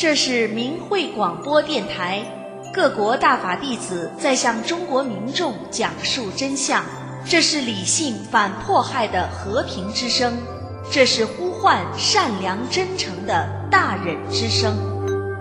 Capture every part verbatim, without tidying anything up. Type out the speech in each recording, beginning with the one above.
这是明慧广播电台，各国大法弟子在向中国民众讲述真相，这是理性反迫害的和平之声，这是呼唤善良真诚的大忍之声。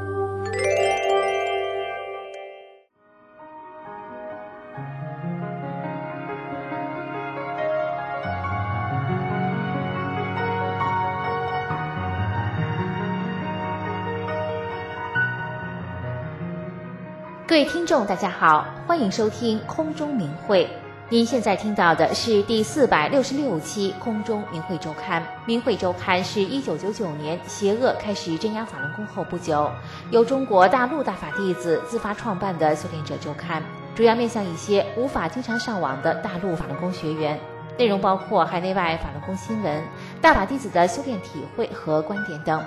各位听众大家好，欢迎收听空中明慧。您现在听到的是第四百六十六期空中明慧周刊。明慧周刊是一九九九年邪恶开始镇压法轮功后不久，由中国大陆大法弟子自发创办的修炼者周刊，主要面向一些无法经常上网的大陆法轮功学员，内容包括海内外法轮功新闻、大法弟子的修炼体会和观点等。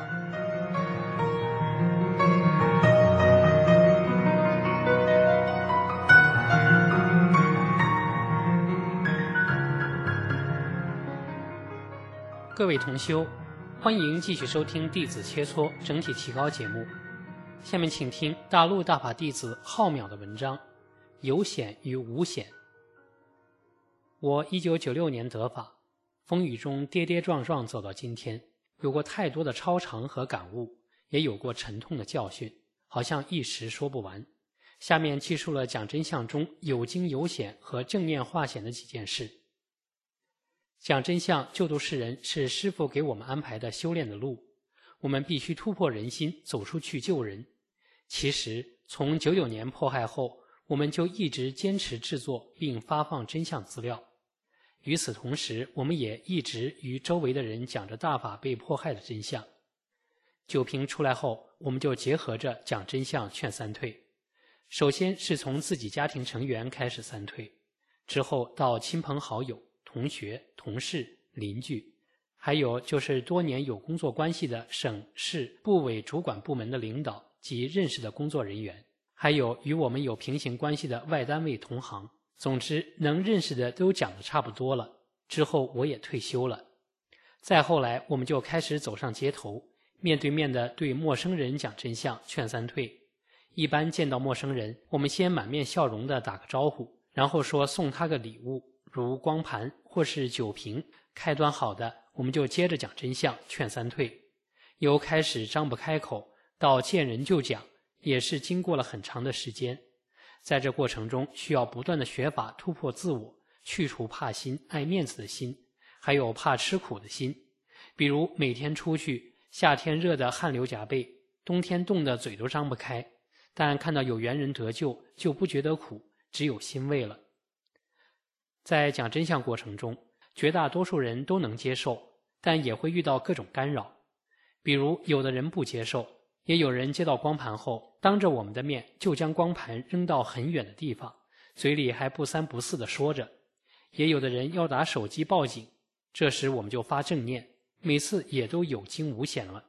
各位同修，欢迎继续收听弟子切磋整体提高节目。下面请听大陆大法弟子浩淼的文章《有显与无显》。我一九九六年得法，风雨中跌跌撞撞走到今天，有过太多的超常和感悟，也有过沉痛的教训，好像一时说不完。下面记述了讲真相中有惊有显和正念化显的几件事。讲真相救度世人是师父给我们安排的修炼的路，我们必须突破人心，走出去救人。其实从九九年迫害后，我们就一直坚持制作并发放真相资料。与此同时，我们也一直与周围的人讲着大法被迫害的真相。九评出来后，我们就结合着讲真相劝三退。首先是从自己家庭成员开始三退，之后到亲朋好友、同学、同事、邻居，还有就是多年有工作关系的省市部委主管部门的领导及认识的工作人员，还有与我们有平行关系的外单位同行。总之能认识的都讲得差不多了，之后我也退休了。再后来我们就开始走上街头，面对面的对陌生人讲真相劝三退。一般见到陌生人，我们先满面笑容的打个招呼，然后说送他个礼物，如光盘或是酒瓶，开端好的我们就接着讲真相劝三退。由开始张不开口到见人就讲，也是经过了很长的时间。在这过程中需要不断的学法突破自我，去除怕心爱面子的心，还有怕吃苦的心。比如每天出去，夏天热得汗流浃背，冬天冻得嘴都张不开，但看到有缘人得救就不觉得苦，只有欣慰了。在讲真相过程中，绝大多数人都能接受，但也会遇到各种干扰。比如有的人不接受，也有人接到光盘后，当着我们的面就将光盘扔到很远的地方，嘴里还不三不四地说着。也有的人要打手机报警，这时我们就发正念，每次也都有惊无险了。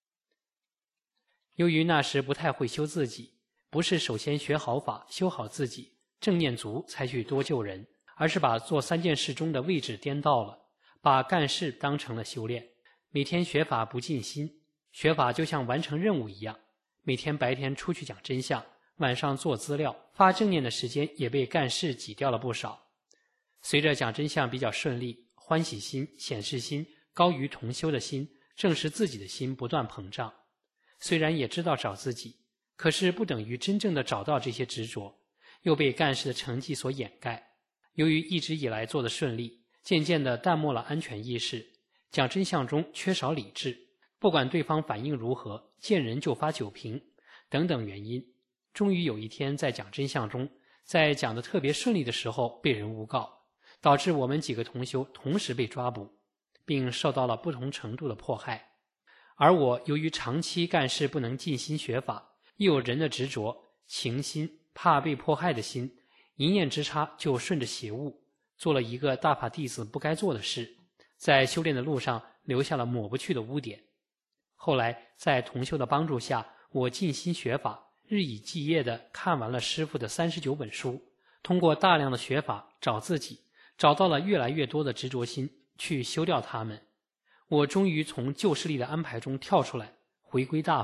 由于那时不太会修自己，不是首先学好法修好自己正念足才去多救人，而是把做三件事中的位置颠倒了，把干事当成了修炼。每天学法不尽心，学法就像完成任务一样，每天白天出去讲真相，晚上做资料发正念的时间也被干事挤掉了不少。随着讲真相比较顺利，欢喜心、显示心高于同修的心，证实自己的心不断膨胀。虽然也知道找自己，可是不等于真正的找到这些执着，又被干事的成绩所掩盖。由于一直以来做得顺利，渐渐地淡漠了安全意识，讲真相中缺少理智，不管对方反应如何，见人就发酒瓶等等原因，终于有一天在讲真相中，在讲得特别顺利的时候被人诬告，导致我们几个同修同时被抓捕，并受到了不同程度的迫害。而我由于长期干事不能尽心学法，又有人的执着、情心、怕被迫害的心，一念之差就顺着邪物，做了一个大法弟子不该做的事，在修炼的路上留下了抹不去的污点。后来在同修的帮助下，我尽心学法，日以继夜地看完了师父的三十九本书，通过大量的学法找自己，找到了越来越多的执着心，去修掉它们。我终于从旧势力的安排中跳出来，回归大法，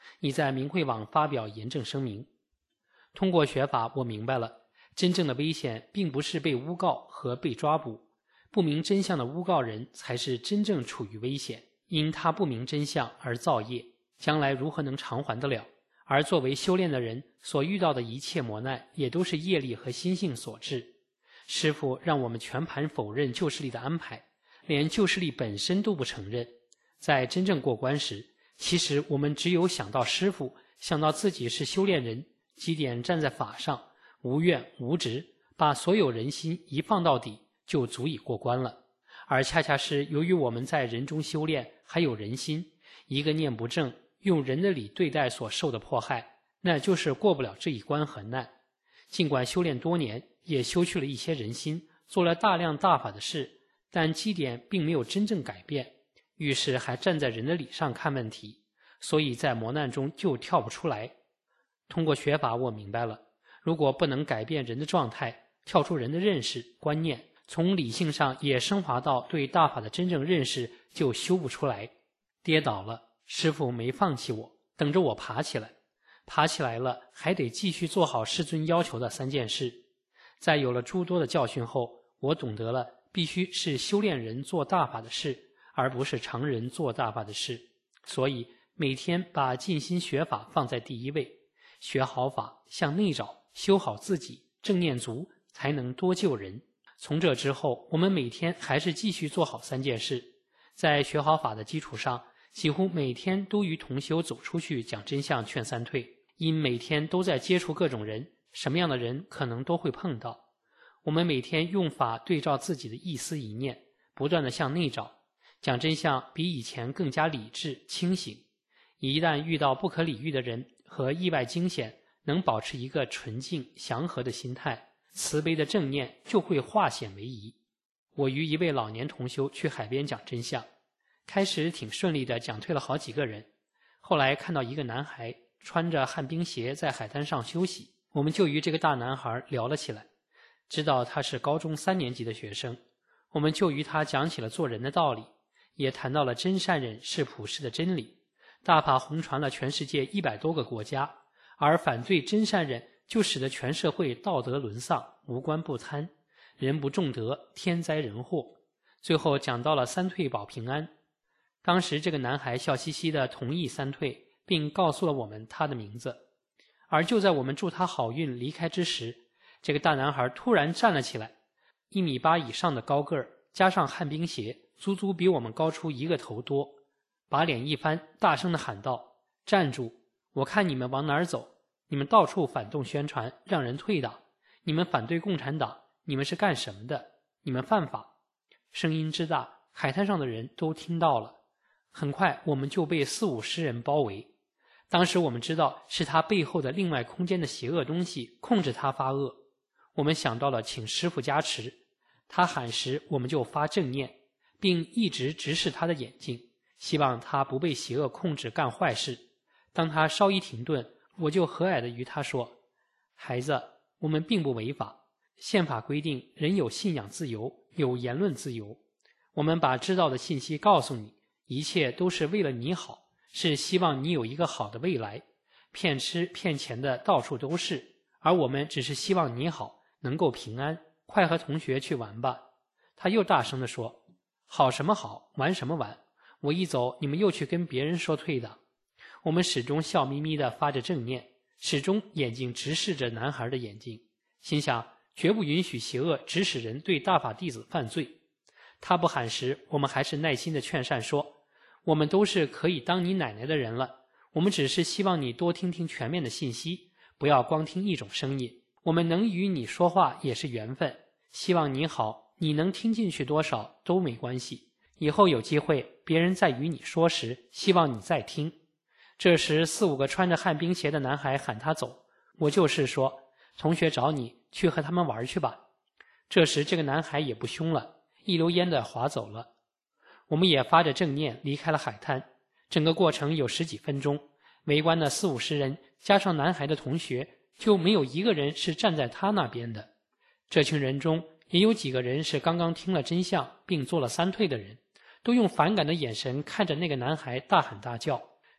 已在明慧网发表严正声明。通过学法，我明白了，真正的危险并不是被诬告和被抓捕，不明真相的诬告人才是真正处于危险，因他不明真相而造业，将来如何能偿还得了？而作为修炼的人所遇到的一切磨难，也都是业力和心性所致。师父让我们全盘否认旧势力的安排，连旧势力本身都不承认。在真正过关时，其实我们只有想到师父，想到自己是修炼人，基点站在法上，无怨无执，把所有人心一放到底，就足以过关了。而恰恰是由于我们在人中修炼，还有人心，一个念不正，用人的理对待所受的迫害，那就是过不了这一关和难。尽管修炼多年，也修去了一些人心，做了大量大法的事，但基点并没有真正改变，遇事还站在人的理上看问题，所以在磨难中就跳不出来。通过学法，我明白了，如果不能改变人的状态，跳出人的认识观念，从理性上也升华到对大法的真正认识，就修不出来。跌倒了，师父没放弃我，等着我爬起来。爬起来了，还得继续做好师尊要求的三件事。在有了诸多的教训后，我懂得了必须是修炼人做大法的事，而不是常人做大法的事。所以每天把静心学法放在第一位，学好法，向内找，修好自己，正念足，才能多救人。从这之后，我们每天还是继续做好三件事。在学好法的基础上，几乎每天都与同修走出去讲真相劝三退，因每天都在接触各种人，什么样的人可能都会碰到。我们每天用法对照自己的一思一念，不断地向内找，讲真相比以前更加理智清醒。一旦遇到不可理喻的人和意外惊险，能保持一个纯净祥和的心态，慈悲的正念就会化险为夷。我与一位老年同修去海边讲真相，开始挺顺利的讲退了好几个人，后来看到一个男孩穿着旱冰鞋在海滩上休息，我们就与这个大男孩聊了起来，知道他是高中三年级的学生，我们就与他讲起了做人的道理，也谈到了真善忍是普世的真理。大法红传了全世界一百多个国家，而反对真善忍就使得全社会道德沦丧，无官不贪，人不重德，天灾人祸。最后讲到了三退保平安。当时这个男孩笑嘻嘻地同意三退，并告诉了我们他的名字。而就在我们祝他好运离开之时，这个大男孩突然站了起来，一米八以上的高个儿，加上旱冰鞋，足足比我们高出一个头多，把脸一翻，大声地喊道：站住，我看你们往哪儿走，你们到处反动宣传，让人退党，你们反对共产党，你们是干什么的？你们犯法。声音之大，海滩上的人都听到了。很快我们就被四五十人包围，当时我们知道是他背后的另外空间的邪恶东西控制他发恶。我们想到了请师父加持，他喊时我们就发正念，并一直直视他的眼睛，希望他不被邪恶控制干坏事。当他稍一停顿，我就和蔼地与他说：孩子，我们并不违法，宪法规定人有信仰自由，有言论自由，我们把知道的信息告诉你，一切都是为了你好，是希望你有一个好的未来。骗吃骗钱的到处都是，而我们只是希望你好，能够平安，快和同学去玩吧。他又大声地说：好什么好，玩什么玩，我一走你们又去跟别人说退党。我们始终笑眯眯地发着正念，始终眼睛直视着男孩的眼睛，心想绝不允许邪恶指使人对大法弟子犯罪。他不喊时，我们还是耐心地劝善说：我们都是可以当你奶奶的人了，我们只是希望你多听听全面的信息，不要光听一种声音。我们能与你说话也是缘分，希望你好，你能听进去多少都没关系。以后有机会别人在与你说时，希望你再听。这时四五个穿着旱冰鞋的男孩喊他走，我就是说：同学找你，去和他们玩去吧。这时这个男孩也不凶了，一溜烟地滑走了。我们也发着正念离开了海滩，整个过程有十几分钟，围观的四五十人加上男孩的同学，就没有一个人是站在他那边的。这群人中也有几个人是刚刚听了真相并做了三退的人，都用反感的眼神看着那个男孩大喊大叫。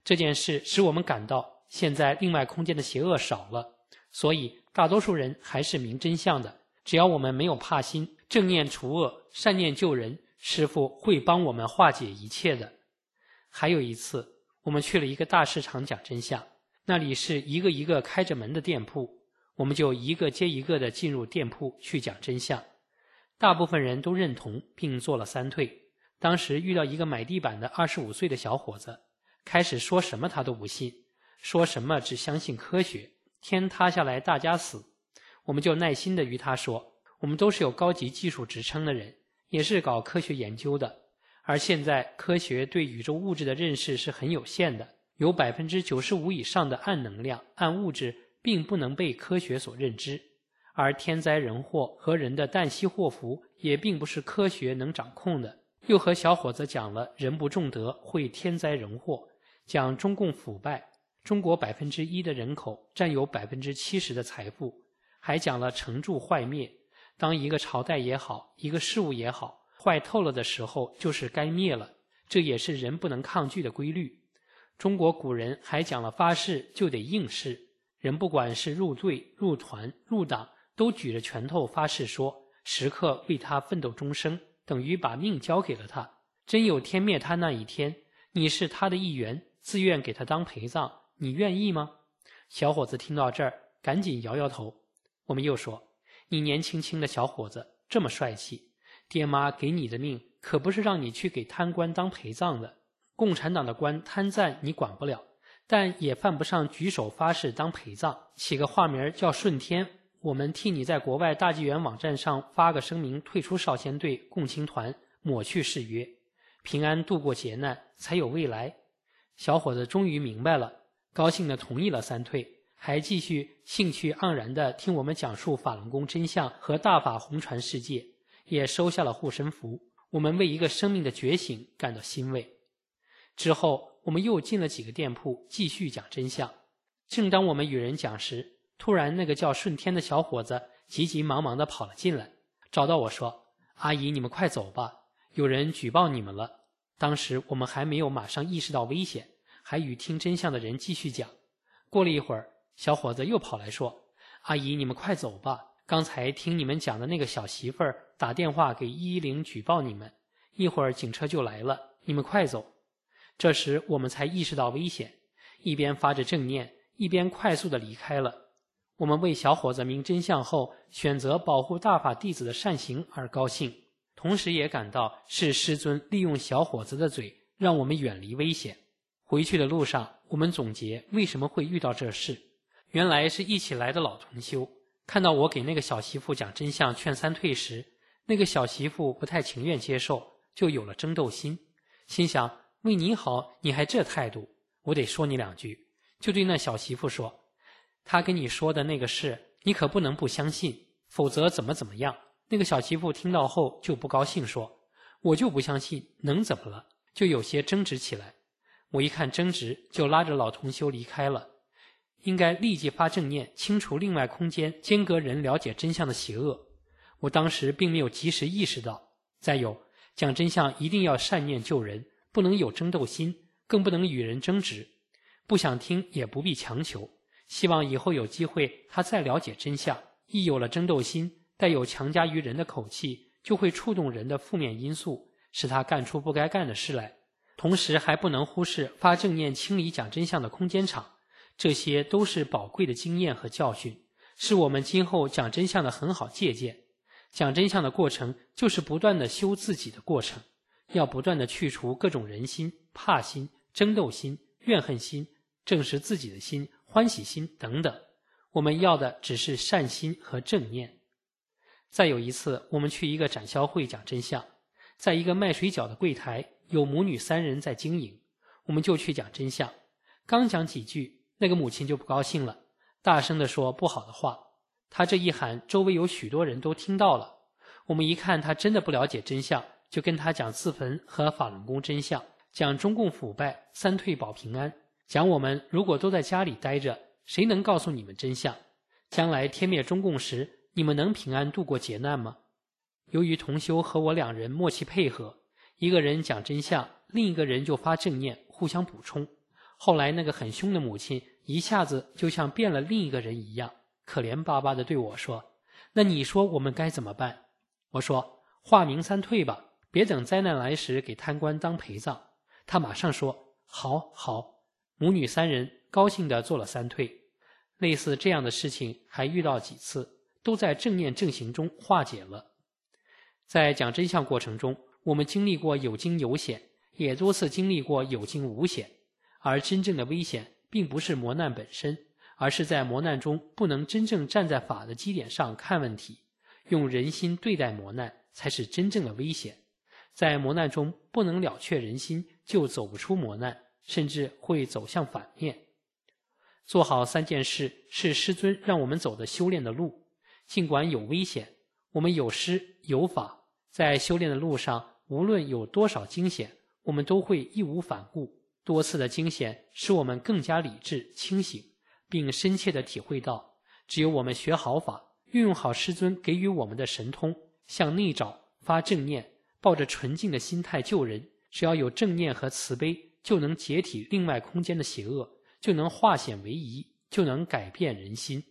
这件事使我们感到现在另外空间的邪恶少了，所以大多数人还是明真相的。只要我们没有怕心，正念除恶，善念救人，师父会帮我们化解一切的。还有一次，我们去了一个大市场讲真相，那里是一个一个开着门的店铺，我们就一个接一个的进入店铺去讲真相。大部分人都认同并做了三退。当时遇到一个买地板的二十五岁的小伙子，开始说什么他都不信，说什么只相信科学，天塌下来大家死。我们就耐心地与他说，我们都是有高级技术职称的人，也是搞科学研究的，而现在科学对宇宙物质的认识是很有限的，有 百分之九十五 以上的暗能量、暗物质并不能被科学所认知，而天灾人祸和人的旦夕祸福也并不是科学能掌控的。又和小伙子讲了人不重德会天灾人祸，讲中共腐败，中国百分之一的人口占有百分之七十的财富，还讲了成住坏灭。当一个朝代也好，一个事物也好，坏透了的时候，就是该灭了，这也是人不能抗拒的规律。中国古人还讲了发誓就得应试，人不管是入队、入团、入党，都举着拳头发誓说，时刻为他奋斗终生，等于把命交给了他。真有天灭他那一天，你是他的一员，自愿给他当陪葬，你愿意吗？小伙子听到这儿，赶紧摇摇头。我们又说，你年轻轻的小伙子这么帅气，爹妈给你的命可不是让你去给贪官当陪葬的。共产党的官贪赞你管不了，但也犯不上举手发誓当陪葬。起个化名叫顺天，我们替你在国外大纪元网站上发个声明，退出少先队、共青团，抹去誓约，平安度过劫难，才有未来。小伙子终于明白了，高兴地同意了三退，还继续兴趣盎然地听我们讲述法轮功真相和大法红传世界，也收下了护身符。我们为一个生命的觉醒感到欣慰。之后我们又进了几个店铺，继续讲真相。正当我们与人讲时，突然那个叫顺天的小伙子急急忙忙地跑了进来，找到我说，阿姨你们快走吧，有人举报你们了。当时我们还没有马上意识到危险，还与听真相的人继续讲。过了一会儿，小伙子又跑来说，阿姨你们快走吧，刚才听你们讲的那个小媳妇儿打电话给一一零举报你们，一会儿警车就来了，你们快走。这时我们才意识到危险，一边发着正念，一边快速地离开了。我们为小伙子明真相后选择保护大法弟子的善行而高兴，同时也感到是师尊利用小伙子的嘴让我们远离危险。回去的路上，我们总结为什么会遇到这事，原来是一起来的老同修看到我给那个小媳妇讲真相劝三退时，那个小媳妇不太情愿接受，就有了争斗心，心想为你好你还这态度，我得说你两句，就对那小媳妇说，他跟你说的那个事你可不能不相信，否则怎么怎么样。那个小媳妇听到后就不高兴，说我就不相信，能怎么了，就有些争执起来。我一看争执，就拉着老同修离开了。应该立即发正念，清除另外空间间隔人了解真相的邪恶。我当时并没有及时意识到。再有，讲真相一定要善念救人，不能有争斗心，更不能与人争执。不想听也不必强求，希望以后有机会他再了解真相。一有了争斗心，带有强加于人的口气，就会触动人的负面因素，使他干出不该干的事来。同时还不能忽视发正念清理讲真相的空间场，这些都是宝贵的经验和教训，是我们今后讲真相的很好借鉴。讲真相的过程就是不断的修自己的过程，要不断的去除各种人心、怕心、争斗心、怨恨心、正视自己的心、欢喜心等等。我们要的只是善心和正念。再有一次，我们去一个展销会讲真相，在一个卖水饺的柜台，有母女三人在经营，我们就去讲真相。刚讲几句，那个母亲就不高兴了，大声地说不好的话。她这一喊，周围有许多人都听到了。我们一看她真的不了解真相，就跟她讲自焚和法轮功真相，讲中共腐败、三退保平安，讲我们如果都在家里待着，谁能告诉你们真相？将来天灭中共时，你们能平安度过劫难吗？由于同修和我两人默契配合，一个人讲真相，另一个人就发正念，互相补充。 后来那个很凶的母亲一下子就像变了另一个人一样，可怜巴巴地对我说，那你说我们该怎么办？我说，化名三退吧，别等灾难来时给贪官当陪葬。他马上说，好好。母女三人高兴地做了三退。类似这样的事情还遇到几次，都在正念正行中化解了。在讲真相过程中，我们经历过有惊有险，也多次经历过有惊无险，而真正的危险并不是磨难本身，而是在磨难中不能真正站在法的基点上看问题，用人心对待磨难才是真正的危险。在磨难中不能了却人心，就走不出磨难，甚至会走向反面。做好三件事是师尊让我们走的修炼的路，尽管有危险，我们有师有法，在修炼的路上无论有多少惊险，我们都会义无反顾。多次的惊险使我们更加理智清醒，并深切地体会到，只有我们学好法，运用好师尊给予我们的神通，向内找发正念，抱着纯净的心态救人，只要有正念和慈悲，就能解体另外空间的邪恶，就能化险为夷，就能改变人心。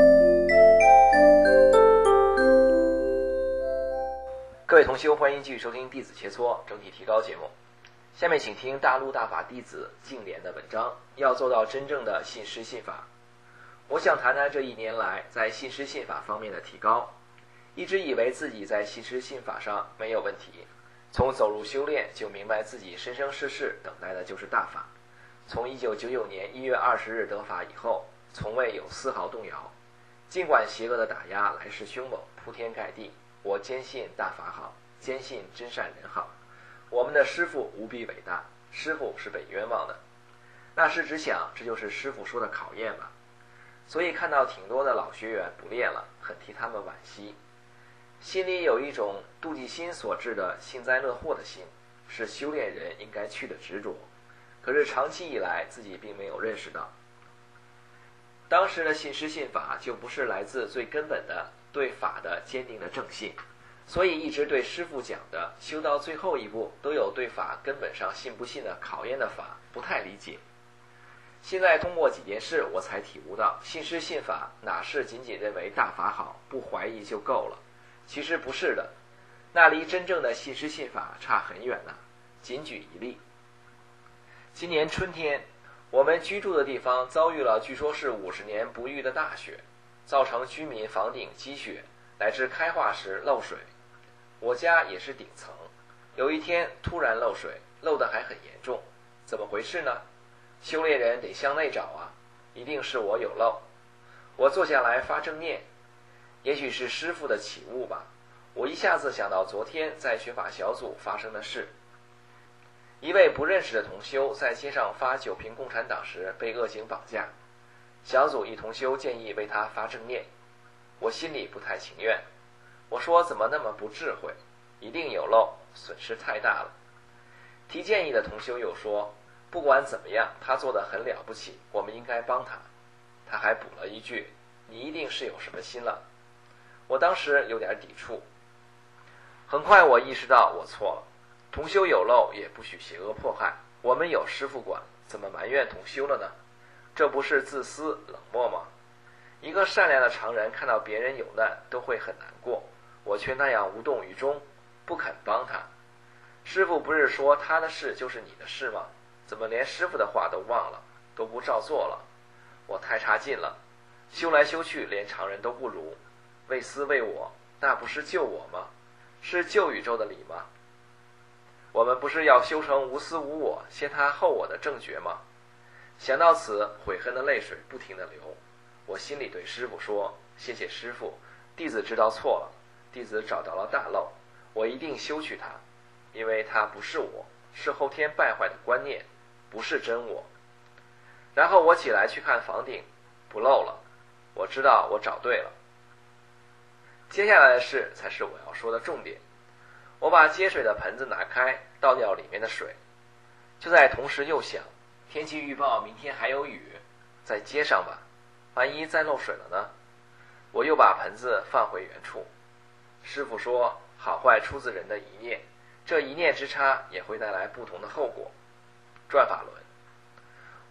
各位同修，欢迎继续收听弟子切磋整体提高节目。下面请听大陆大法弟子净莲的文章，要做到真正的信师信法。我想谈谈这一年来在信师信法方面的提高。一直以为自己在信师信法上没有问题，从走入修炼就明白自己生生世世等待的就是大法。从一九九九年一月二十日得法以后，从未有丝毫动摇。尽管邪恶的打压来势凶猛，铺天盖地，我坚信大法好，坚信真善人好。我们的师父无比伟大，师父是被冤枉的。那时只想，这就是师父说的考验吧。所以看到挺多的老学员不练了，很替他们惋惜。心里有一种妒忌心所致的幸灾乐祸的心，是修炼人应该去的执着。可是长期以来自己并没有认识到，当时的信师信法就不是来自最根本的对法的坚定的正信，所以一直对师父讲的修到最后一步都有对法根本上信不信的考验的法不太理解。现在通过几件事我才体悟到，信师信法哪是仅仅认为大法好不怀疑就够了，其实不是的，那离真正的信师信法差很远呢。仅举一例，今年春天，我们居住的地方遭遇了据说是五十年不遇的大雪，造成居民房顶积雪，乃至开化时漏水。我家也是顶层，有一天突然漏水，漏得还很严重，怎么回事呢？修炼人得向内找啊，一定是我有漏。我坐下来发正念，也许是师父的启悟吧，我一下子想到昨天在学法小组发生的事。一位不认识的同修在街上发九瓶共产党时被恶警绑架，小组一同修建议为他发正念，我心里不太情愿。我说怎么那么不智慧，一定有漏，损失太大了。提建议的同修又说，不管怎么样，他做得很了不起，我们应该帮他。他还补了一句，你一定是有什么心了。我当时有点抵触，很快我意识到我错了。同修有漏也不许邪恶迫害，我们有师父管，怎么埋怨同修了呢？这不是自私冷漠吗？一个善良的常人看到别人有难都会很难过，我却那样无动于衷，不肯帮他。师父不是说他的事就是你的事吗？怎么连师父的话都忘了，都不照做了？我太差劲了，修来修去连常人都不如，为私为我，那不是救我吗？是救宇宙的理吗？我们不是要修成无私无我，先他后我的正觉吗？想到此，悔恨的泪水不停地流。我心里对师父说，谢谢师父，弟子知道错了，弟子找到了大漏，我一定修去它，因为它不是我，是后天败坏的观念，不是真我。然后我起来去看房顶，不漏了，我知道我找对了。接下来的事才是我要说的重点。我把接水的盆子拿开，倒掉里面的水，就在同时又想，天气预报明天还有雨，再接上吧，万一再漏水了呢？我又把盆子放回原处。师父说，好坏出自人的一念，这一念之差也会带来不同的后果。转法轮，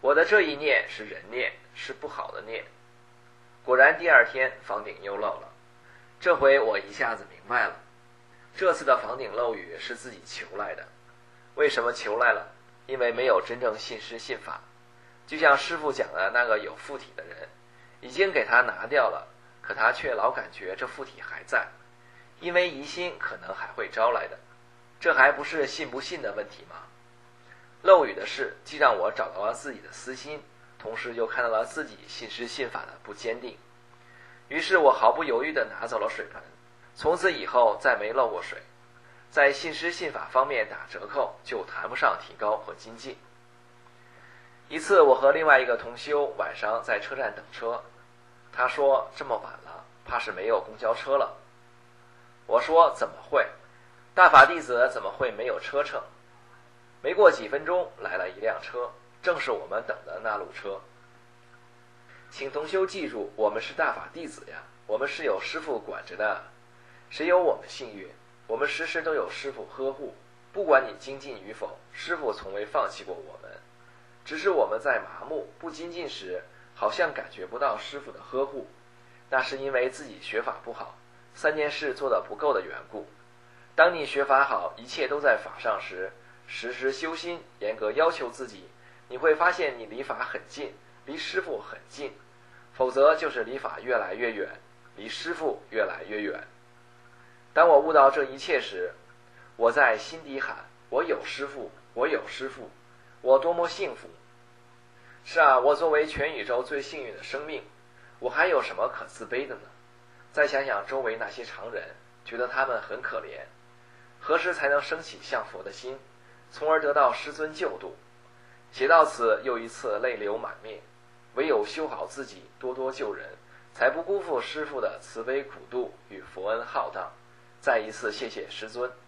我的这一念是人念，是不好的念。果然第二天房顶又漏了，这回我一下子明白了，这次的房顶漏雨是自己求来的。为什么求来了？因为没有真正信师信法。就像师父讲的那个有附体的人，已经给他拿掉了，可他却老感觉这附体还在，因为疑心可能还会招来的。这还不是信不信的问题吗？漏雨的事既让我找到了自己的私心，同时又看到了自己信师信法的不坚定。于是我毫不犹豫地拿走了水盆，从此以后再没漏过水。在信师信法方面打折扣，就谈不上提高和精进。一次我和另外一个同修晚上在车站等车，他说这么晚了，怕是没有公交车了。我说怎么会，大法弟子怎么会没有车乘？没过几分钟来了一辆车，正是我们等的那路车。请同修记住，我们是大法弟子呀，我们是有师父管着的，谁有我们幸运，我们时时都有师父呵护，不管你精进与否，师父从未放弃过我们。只是我们在麻木不精进时，好像感觉不到师父的呵护，那是因为自己学法不好，三件事做得不够的缘故。当你学法好，一切都在法上时，时时修心，严格要求自己，你会发现你离法很近，离师父很近，否则就是离法越来越远，离师父越来越远。当我悟到这一切时，我在心底喊，我有师父，我有师父，我多么幸福。是啊，我作为全宇宙最幸运的生命，我还有什么可自卑的呢？再想想周围那些常人，觉得他们很可怜，何时才能升起向佛的心，从而得到师尊救度？写到此，又一次泪流满面。唯有修好自己，多多救人，才不辜负师父的慈悲苦度与佛恩浩荡。再一次谢谢师尊。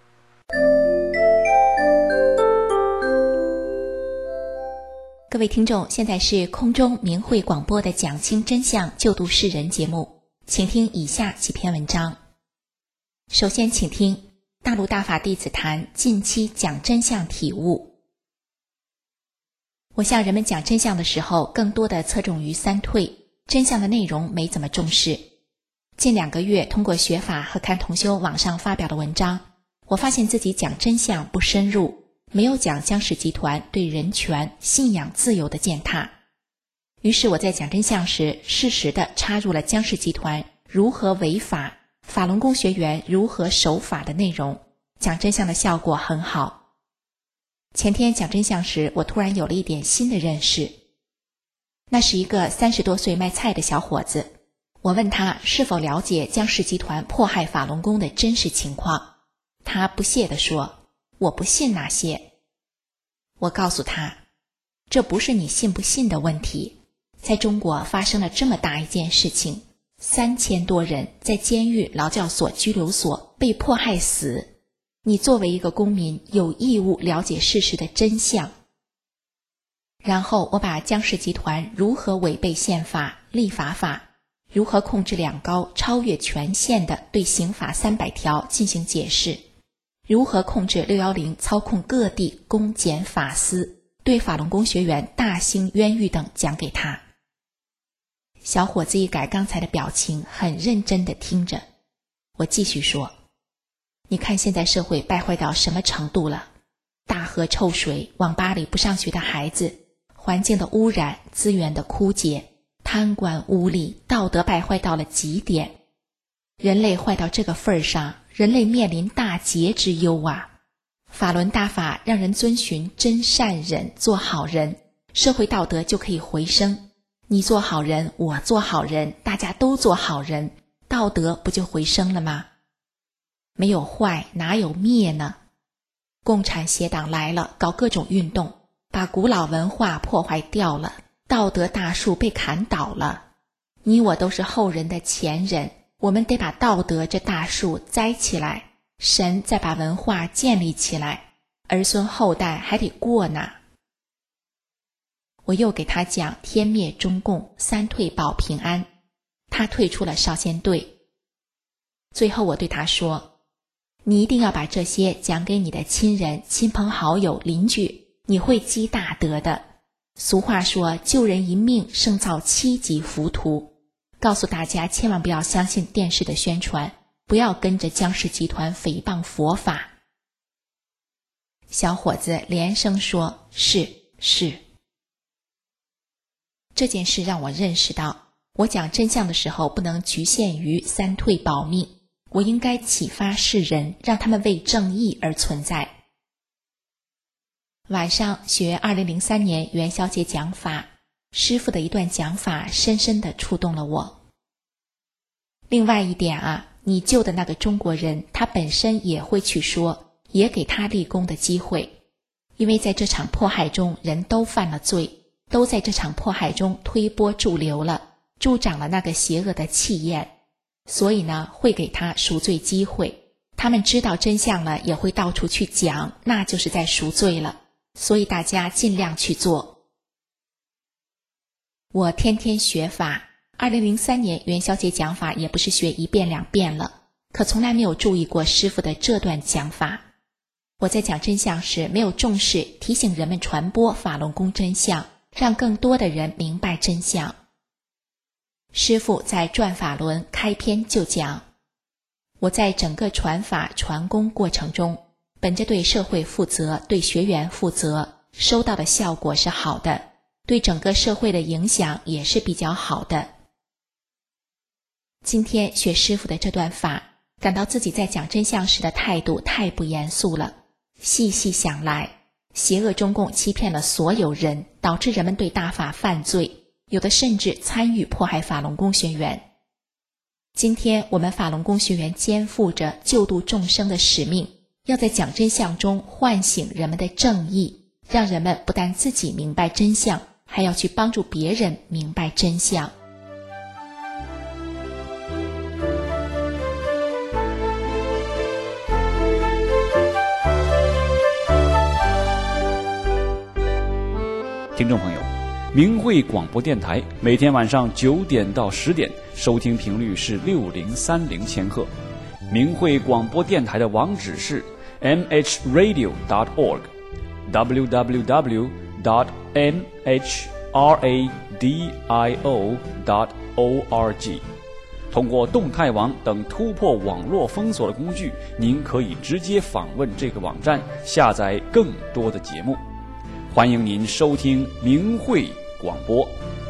各位听众，现在是空中明慧广播的讲清真相救度世人节目，请听以下几篇文章。首先请听大陆大法弟子谈近期讲真相体悟。我向人们讲真相的时候，更多的侧重于三退，真相的内容没怎么重视。近两个月通过学法和看同修网上发表的文章，我发现自己讲真相不深入，没有讲江氏集团对人权、信仰自由的践踏。于是我在讲真相时，适时地插入了江氏集团如何违法、法轮功学员如何守法的内容，讲真相的效果很好。前天讲真相时，我突然有了一点新的认识。那是一个三十多岁卖菜的小伙子，我问他是否了解江氏集团迫害法轮功的真实情况，他不屑地说，我不信那些。我告诉他，这不是你信不信的问题，在中国发生了这么大一件事情，三千多人在监狱、劳教所、拘留所被迫害死，你作为一个公民有义务了解事实的真相。然后我把江氏集团如何违背宪法、立法法，如何控制两高、超越权限的对刑法三百条进行解释，如何控制六一零操控各地公检法司，对法轮功学员大兴冤狱等讲给他。小伙子一改刚才的表情，很认真地听着。我继续说，你看现在社会败坏到什么程度了？大河臭水，网吧里不上学的孩子，环境的污染，资源的枯竭，贪官污吏，道德败坏到了极点。人类坏到这个份上，人类面临大劫之忧啊！法轮大法让人遵循真善忍，做好人，社会道德就可以回升。你做好人，我做好人，大家都做好人，道德不就回升了吗？没有坏，哪有灭呢？共产邪党来了，搞各种运动，把古老文化破坏掉了，道德大树被砍倒了。你我都是后人的前人，我们得把道德这大树栽起来，神再把文化建立起来，儿孙后代还得过呢。我又给他讲天灭中共，三退保平安，他退出了少先队。最后我对他说，你一定要把这些讲给你的亲人、亲朋好友、邻居，你会积大德的。 俗话说救人一命胜造七级浮屠，告诉大家千万不要相信电视的宣传，不要跟着姜氏集团诽谤佛法。小伙子连声说是是。这件事让我认识到，我讲真相的时候不能局限于三退保密，我应该启发世人，让他们为正义而存在。晚上学二零零三年元宵节讲法，师父的一段讲法深深地触动了我。另外一点啊，你救的那个中国人，他本身也会去说，也给他立功的机会，因为在这场迫害中人都犯了罪，都在这场迫害中推波助流了，助长了那个邪恶的气焰，所以呢会给他赎罪机会。他们知道真相了也会到处去讲，那就是在赎罪了，所以大家尽量去做。我天天学法，二零零三年元宵节讲法也不是学一遍两遍了，可从来没有注意过师父的这段讲法。我在讲真相时没有重视提醒人们传播法轮功真相，让更多的人明白真相。师父在转法轮开篇就讲，我在整个传法传功过程中，本着对社会负责，对学员负责，收到的效果是好的，对整个社会的影响也是比较好的。今天学师父的这段法，感到自己在讲真相时的态度太不严肃了。细细想来，邪恶中共欺骗了所有人，导致人们对大法犯罪，有的甚至参与迫害法轮功学员。今天我们法轮功学员肩负着救度众生的使命，要在讲真相中唤醒人们的正义，让人们不但自己明白真相，还要去帮助别人明白真相。 听众朋友，明慧广播电台每天晚上九点到十点，收听频率是六零三零千赫。明慧广播电台的网址是 m h radio dot org w w w dot m h radio dot org。通过动态网等突破网络封锁的工具，您可以直接访问这个网站，下载更多的节目。欢迎您收听明慧广播。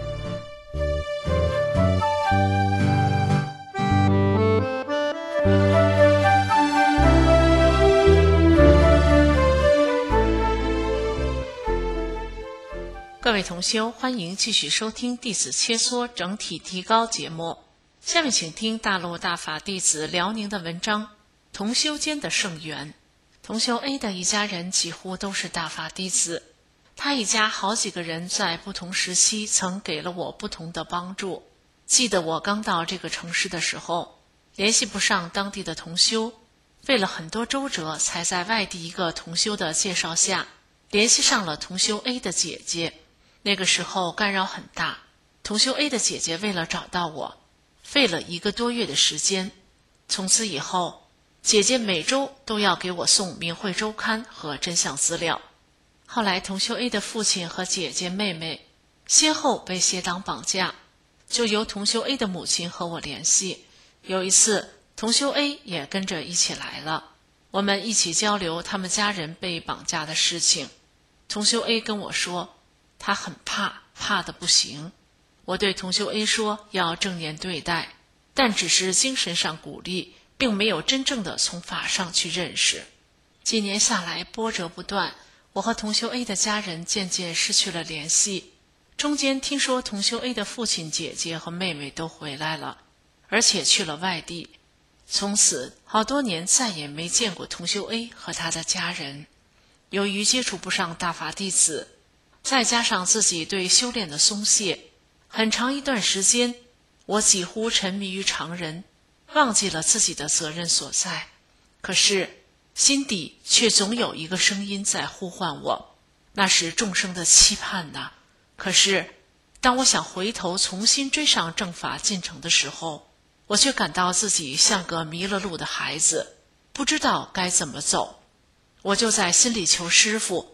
各位同修，欢迎继续收听弟子切磋整体提高节目。下面请听大陆大法弟子辽宁的文章《同修间的圣缘》。同修 A 的一家人几乎都是大法弟子，他一家好几个人在不同时期曾给了我不同的帮助。记得我刚到这个城市的时候，联系不上当地的同修，费了很多周折，才在外地一个同修的介绍下联系上了同修 A 的姐姐。那个时候干扰很大，同修 A 的姐姐为了找到我，费了一个多月的时间。从此以后，姐姐每周都要给我送明慧周刊和真相资料。后来同修 A 的父亲和姐姐妹妹先后被邪党绑架，就由同修 A 的母亲和我联系。有一次同修 A 也跟着一起来了，我们一起交流他们家人被绑架的事情。同修 A 跟我说他很怕，怕得不行。我对同修 A 说要正念对待，但只是精神上鼓励，并没有真正的从法上去认识。几年下来波折不断，我和同修 A 的家人渐渐失去了联系。中间听说同修 A 的父亲、姐姐和妹妹都回来了，而且去了外地。从此好多年再也没见过同修 A 和他的家人。由于接触不上大法弟子，再加上自己对修炼的松懈，很长一段时间我几乎沉迷于常人，忘记了自己的责任所在。可是心底却总有一个声音在呼唤我，那是众生的期盼呐。可是当我想回头重新追上正法进程的时候，我却感到自己像个迷了路的孩子，不知道该怎么走。我就在心里求师父，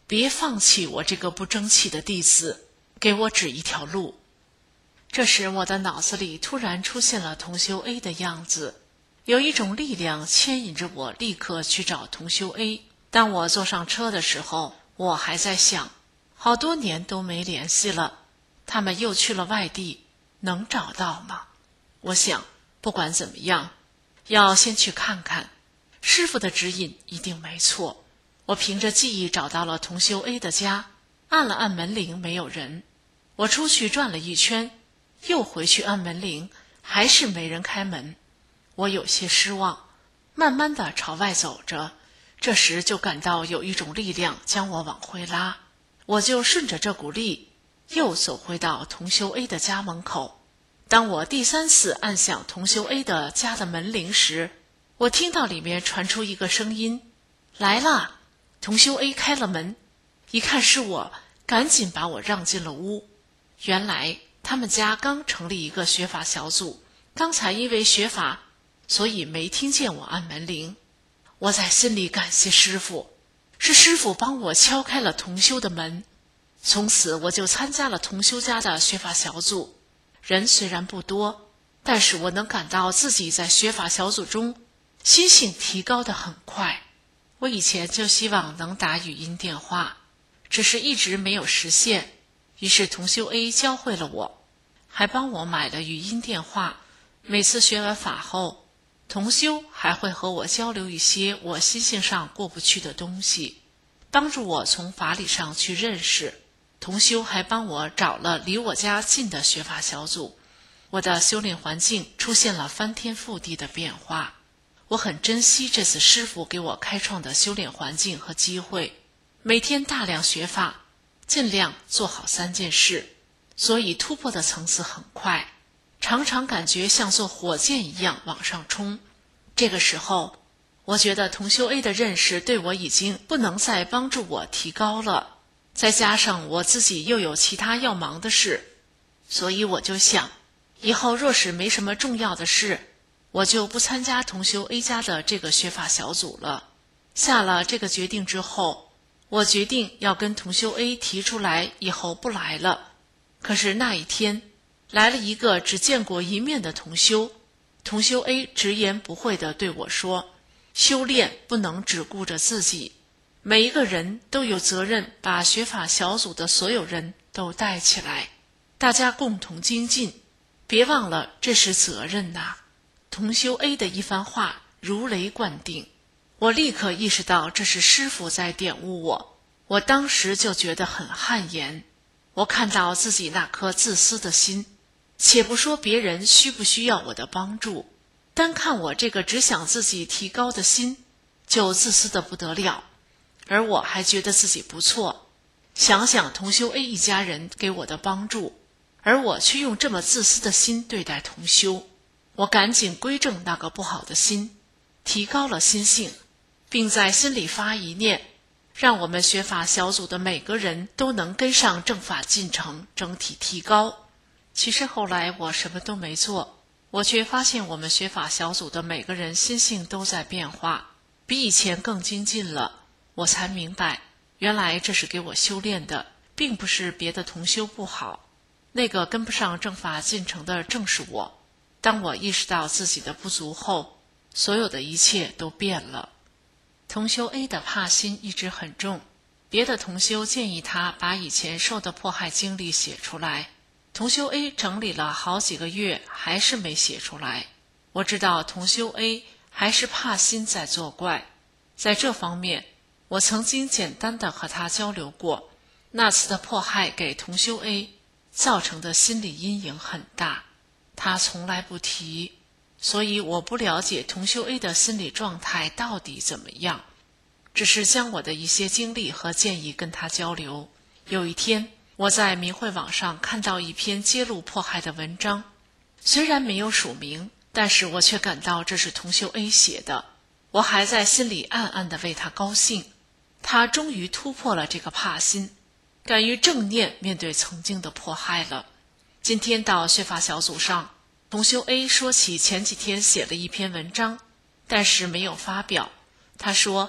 别放弃我这个不争气的弟子，给我指一条路。这时我的脑子里突然出现了同修 A 的样子，有一种力量牵引着我立刻去找同修 A。 当我坐上车的时候，我还在想，好多年都没联系了，他们又去了外地，能找到吗？我想不管怎么样，要先去看看，师父的指引一定没错。我凭着记忆找到了同修 A 的家，按了按门铃，没有人。我出去转了一圈，又回去按门铃，还是没人开门。我有些失望，慢慢地朝外走着，这时就感到有一种力量将我往回拉，我就顺着这股力又走回到同修 A 的家门口。当我第三次按响同修 A 的家的门铃时，我听到里面传出一个声音，来啦！同修 A 开了门，一看是我，赶紧把我让进了屋。原来他们家刚成立一个学法小组，刚才因为学法，所以没听见我按门铃。我在心里感谢师父，是师父帮我敲开了同修的门。从此我就参加了同修家的学法小组，人虽然不多，但是我能感到自己在学法小组中心性提高得很快。我以前就希望能打语音电话，只是一直没有实现，于是同修 A 教会了我，还帮我买了语音电话。每次学完法后，同修还会和我交流一些我心性上过不去的东西，帮助我从法理上去认识。同修还帮我找了离我家近的学法小组，我的修炼环境出现了翻天覆地的变化。我很珍惜这次师父给我开创的修炼环境和机会，每天大量学法，尽量做好三件事，所以突破的层次很快，常常感觉像坐火箭一样往上冲。这个时候，我觉得同修 A 的认识对我已经不能再帮助我提高了，再加上我自己又有其他要忙的事，所以我就想，以后若是没什么重要的事，我就不参加同修 A 家的这个学法小组了。下了这个决定之后，我决定要跟同修 A 提出来以后不来了。可是那一天来了一个只见过一面的同修，同修 A 直言不讳地对我说，修炼不能只顾着自己，每一个人都有责任把学法小组的所有人都带起来，大家共同精进，别忘了这是责任呐。同修 A 的一番话如雷贯顶，我立刻意识到这是师父在点悟我，我当时就觉得很汗颜。我看到自己那颗自私的心，且不说别人需不需要我的帮助，单看我这个只想自己提高的心，就自私得不得了。而我还觉得自己不错，想想同修 A 一家人给我的帮助，而我却用这么自私的心对待同修。我赶紧归正那个不好的心，提高了心性，并在心里发一念，让我们学法小组的每个人都能跟上正法进程，整体提高。其实后来我什么都没做，我却发现我们学法小组的每个人心性都在变化，比以前更精进了。我才明白，原来这是给我修炼的，并不是别的同修不好，那个跟不上正法进程的正是我。当我意识到自己的不足后，所有的一切都变了。同修 A 的怕心一直很重，别的同修建议他把以前受的迫害经历写出来，同修 A 整理了好几个月还是没写出来。我知道同修 A 还是怕心在作怪，在这方面我曾经简单的和他交流过，那次的迫害给同修 A 造成的心理阴影很大，他从来不提，所以我不了解同修 A 的心理状态到底怎么样，只是将我的一些经历和建议跟他交流。有一天，我在明慧网上看到一篇揭露迫害的文章，虽然没有署名，但是我却感到这是同修 A 写的，我还在心里暗暗地为他高兴，他终于突破了这个怕心，敢于正念面对曾经的迫害了。今天到学法小组上，同修 A 说起前几天写了一篇文章，但是没有发表。他说，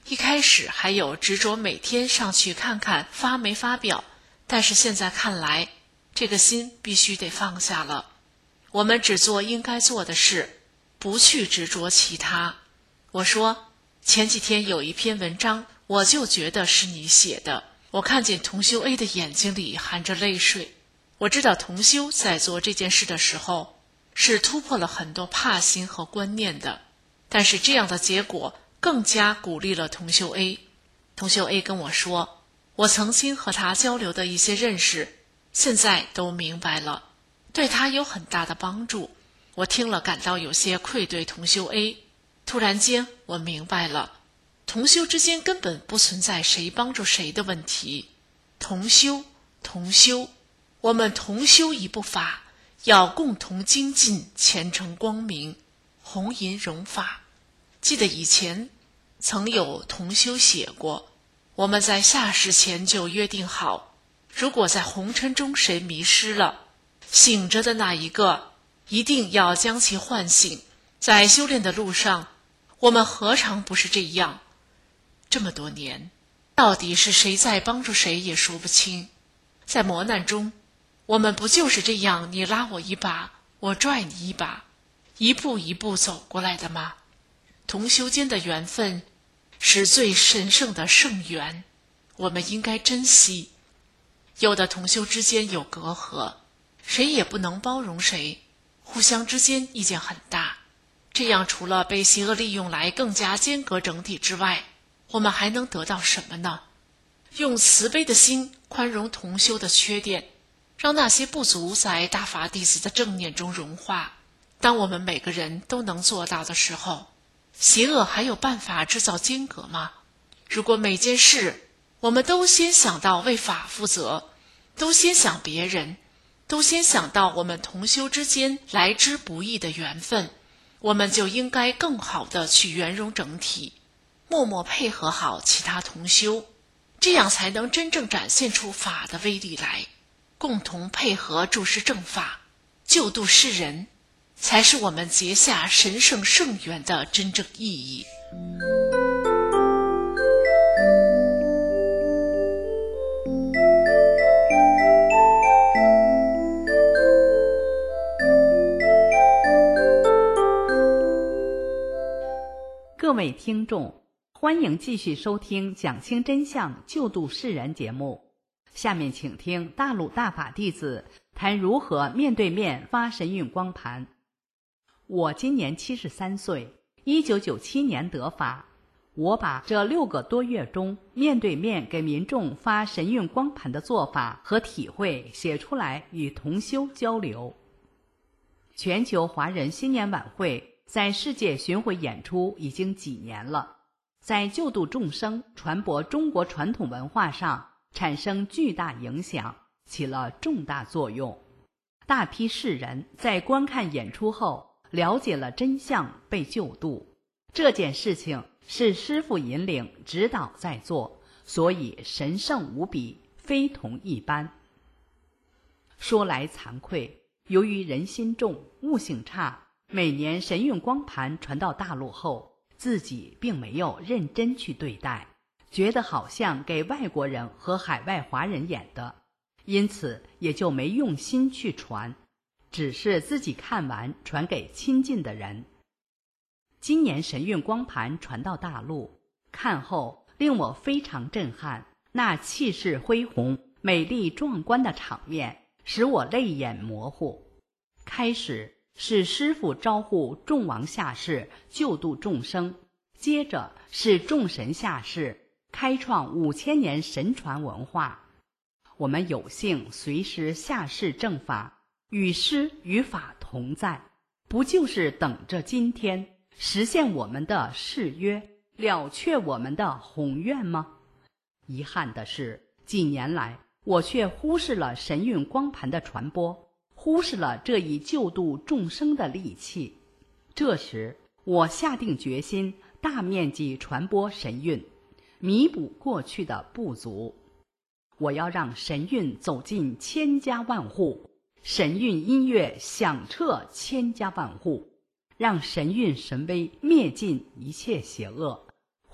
一开始还有执着每天上去看看发没发表，但是现在看来，这个心必须得放下了。我们只做应该做的事，不去执着其他。我说，前几天有一篇文章，我就觉得是你写的。我看见同修 A 的眼睛里含着泪水。我知道同修在做这件事的时候，是突破了很多怕心和观念的。但是这样的结果更加鼓励了同修 A。同修 A 跟我说，我曾经和他交流的一些认识，现在都明白了，对他有很大的帮助。我听了感到有些愧对同修 A。突然间我明白了，同修之间根本不存在谁帮助谁的问题。同修，同修，我们同修一部法，要共同精进，前程光明，红银荣法。记得以前曾有同修写过，我们在下世前就约定好，如果在红尘中谁迷失了，醒着的那一个一定要将其唤醒。在修炼的路上，我们何尝不是这样？这么多年，到底是谁在帮助谁也说不清。在磨难中，我们不就是这样，你拉我一把，我拽你一把，一步一步走过来的吗？同修间的缘分是最神圣的圣缘，我们应该珍惜。有的同修之间有隔阂，谁也不能包容谁，互相之间意见很大，这样除了被邪恶利用来更加间隔整体之外，我们还能得到什么呢？用慈悲的心宽容同修的缺点，让那些不足在大法弟子的正念中融化。当我们每个人都能做到的时候，邪恶还有办法制造间隔吗？如果每件事我们都先想到为法负责，都先想别人，都先想到我们同修之间来之不易的缘分，我们就应该更好地去圆融整体，默默配合好其他同修，这样才能真正展现出法的威力来。共同配合注释正法，救度世人，才是我们结下神圣圣缘的真正意义。 各位听众，欢迎继续收听讲清真相救度世人节目。下面请听大陆大法弟子谈如何面对面发神韵光盘。我今年七十三岁，一九九七年得法。我把这六个多月中面对面给民众发神韵光盘的做法和体会写出来与同修交流。全球华人新年晚会在世界巡回演出已经几年了，在救度众生、传播中国传统文化上产生巨大影响，起了重大作用。大批世人在观看演出后了解了真相，被救度。这件事情是师父引领指导在做，所以神圣无比，非同一般。说来惭愧，由于人心重，悟性差，每年神韵光盘传到大陆后，自己并没有认真去对待，觉得好像给外国人和海外华人演的，因此也就没用心去传，只是自己看完传给亲近的人。今年神韵光盘传到大陆，看后令我非常震撼，那气势恢宏、美丽壮观的场面使我泪眼模糊。开始是师父招呼众王下世救度众生，接着是众神下世开创五千年神传文化。我们有幸随时下世正法，与师与法同在，不就是等着今天实现我们的誓约，了却我们的宏愿吗？遗憾的是，几年来我却忽视了神韵光盘的传播，忽视了这一救度众生的利器。这时我下定决心大面积传播神韵，弥补过去的不足。我要让神韵走进千家万户，神韵音乐响彻千家万户，让神韵神威灭尽一切邪恶，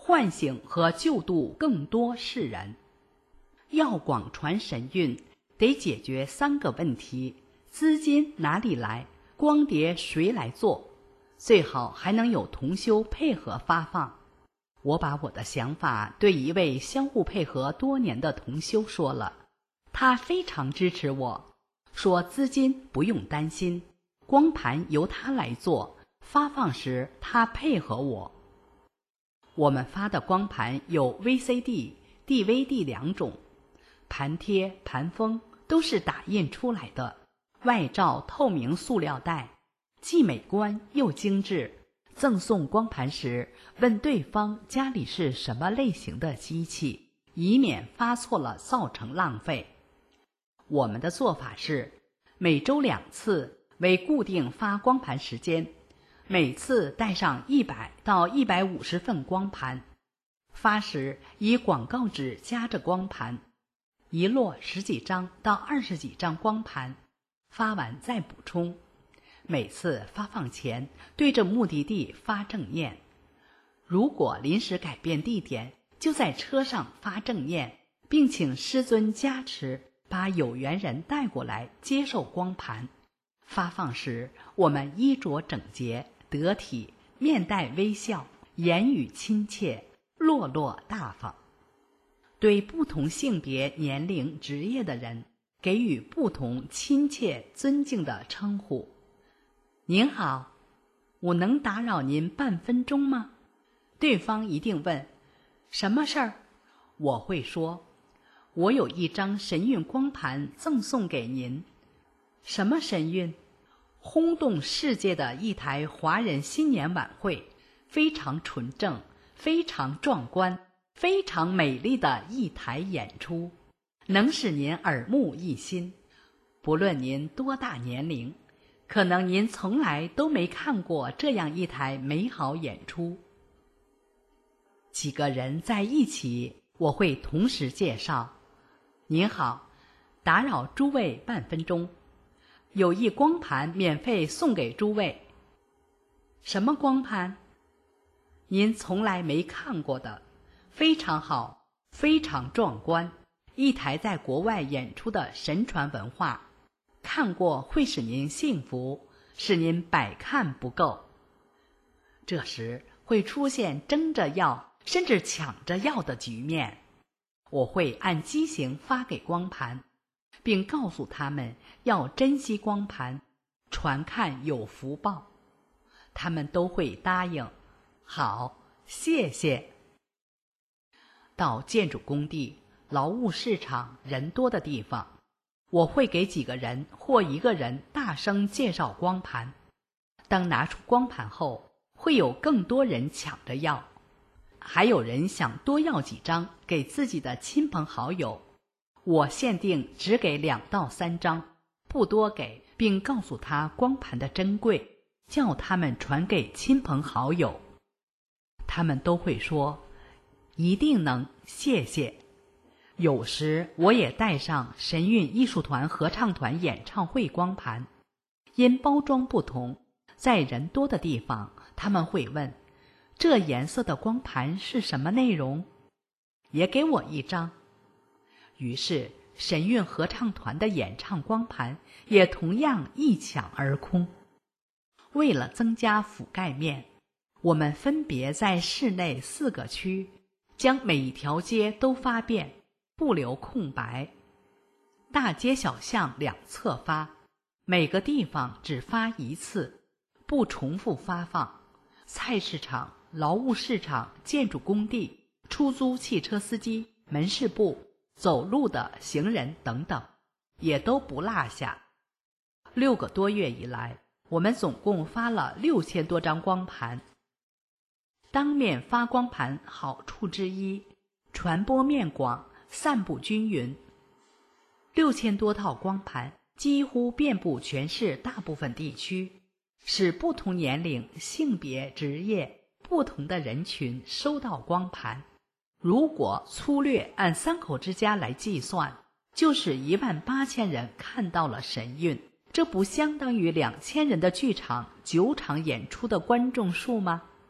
唤醒和救度更多世人。要广传神韵，得解决三个问题：资金哪里来，光碟谁来做，最好还能有同修配合发放。我把我的想法对一位相互配合多年的同修说了，他非常支持我，说资金不用担心，光盘由他来做，发放时他配合我。我们发的光盘有 V C D、D V D 两种，盘贴、盘封都是打印出来的，外罩透明塑料袋，既美观又精致。赠送光盘时问对方家里是什么类型的机器，以免发错了造成浪费。我们的做法是每周两次为固定发光盘时间，每次带上一百到一百五十份光盘，发时以广告纸夹着光盘，一摞十几张到二十几张光盘，发完再补充。每次发放前对着目的地发正念，如果临时改变地点，就在车上发正念，并请师尊加持，把有缘人带过来接受光盘。发放时我们衣着整洁得体，面带微笑，言语亲切，落落大方。对不同性别、年龄、职业的人给予不同亲切尊敬的称呼。您好，我能打扰您半分钟吗？对方一定问什么事儿？我会说我有一张神韵光盘赠送给您。什么神韵？轰动世界的一台华人新年晚会，非常纯正，非常壮观，非常美丽的一台演出，能使您耳目一新。不论您多大年龄，可能您从来都没看过这样一台美好演出。几个人在一起，我会同时介绍。您好，打扰诸位半分钟，有一光盘免费送给诸位。什么光盘？您从来没看过的，非常好，非常壮观，一台在国外演出的神传文化，看过会使您幸福，使您百看不够。这时会出现争着要甚至抢着要的局面，我会按机型发给光盘，并告诉他们要珍惜光盘，传看有福报。他们都会答应，好，谢谢。到建筑工地、劳务市场人多的地方，我会给几个人或一个人大声介绍光盘。当拿出光盘后，会有更多人抢着要，还有人想多要几张给自己的亲朋好友。我限定只给两到三张，不多给，并告诉他光盘的珍贵，叫他们传给亲朋好友。他们都会说一定能，谢谢。有时我也带上神韵艺术团合唱团演唱会光盘，因包装不同，在人多的地方他们会问这颜色的光盘是什么内容，也给我一张。于是神韵合唱团的演唱光盘也同样一抢而空。为了增加覆盖面，我们分别在市内四个区将每一条街都发遍，不留空白。大街小巷两侧发，每个地方只发一次，不重复发放。菜市场、劳务市场、建筑工地、出租汽车司机、门市部、走路的行人等等，也都不落下。六个多月以来，我们总共发了六千多张光盘。当面发光盘好处之一，传播面广，散布均匀。六千多套光盘几乎遍布全市大部分地区，使不同年龄、性别、职业、不同的人群收到光盘。如果粗略按三口之家来计算，就是一万八千人看到了神韵，这不相当于两千人的剧场九场演出的观众数吗？